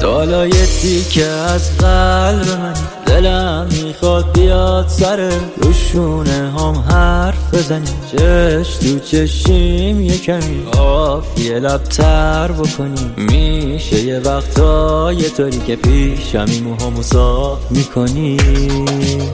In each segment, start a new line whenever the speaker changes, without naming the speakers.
حالا یه تیکه از قلب من، دلم میخواد بیاد سر روشونه هم حرف بزنیم، چش تو چشیم یه کمی آفیه لب تر بکنیم. میشه یه وقتا یه طوری که پیشمی موهامو صاف میکنیم.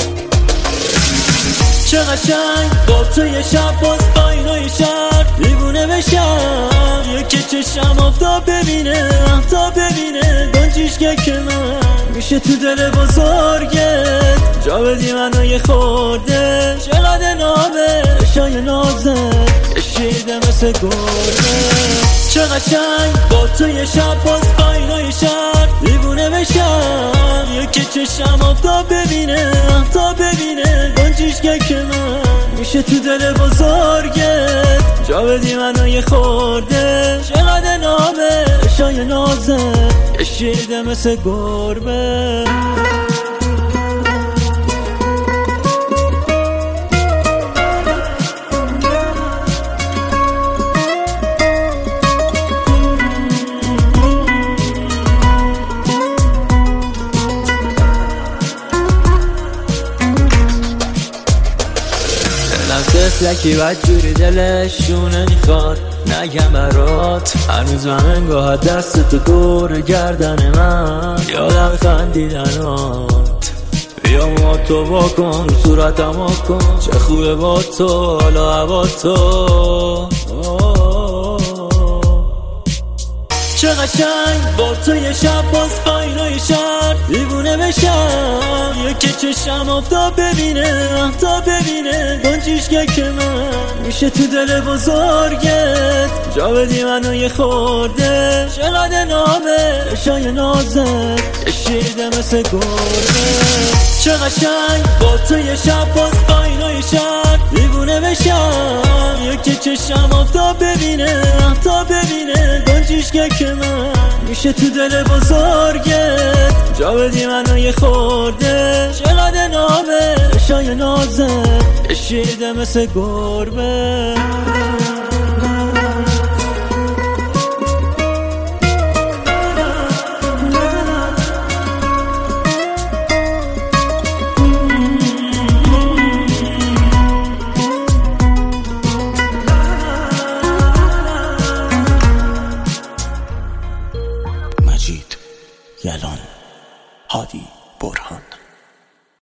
چه قشنگ با تو یه شب باز آینای شهر دیوونه بشم، یکی چشم آفتاب ببینه تا ببینه گنجیش که من میشه تو دل بزرگت جا بدی منو یه خورده. چقدر نامه شای نازه کشیده مثل گرده. چه قشنگ با تو یه شب باز آینای شهر دیوونه بشم، یکی چشم آفتاب ببینه تا ببینه گنجیش که من میشه تو دل بزرگت جا بدی منو یه خورده. چقدر نامه شای نازه کشیده مثل گربه. تفلکی بدجوری دلشونه میخواد نگم برات، هنوز من انگاه دست تو دور گردن من، یادم خندیدنات. بیا ما تو واکن صورتم کن، چه خوبه با تو حالا هوا تو. چه قشنگ با تو یه شب باز آینای شهر دیوونه بشم، یکی چشم آفتاب ببینه تا ببینه گنجیش که من میشه تو دل بزرگت جا بدی منو یه خورده. چقدر نامه شای نازه کشیده مثل گرده. چه قشنگ با تو یه شب باز آینای شهر دیوونه بشم، یکی چشم آفتاب ببینه تا ببینه گنجیش که من میشه تو دل بزرگت جا بدی منو یه خورده. چقدر نامه شای نازه کشیده مثل گربه.
مجید یلان، هادی برهان.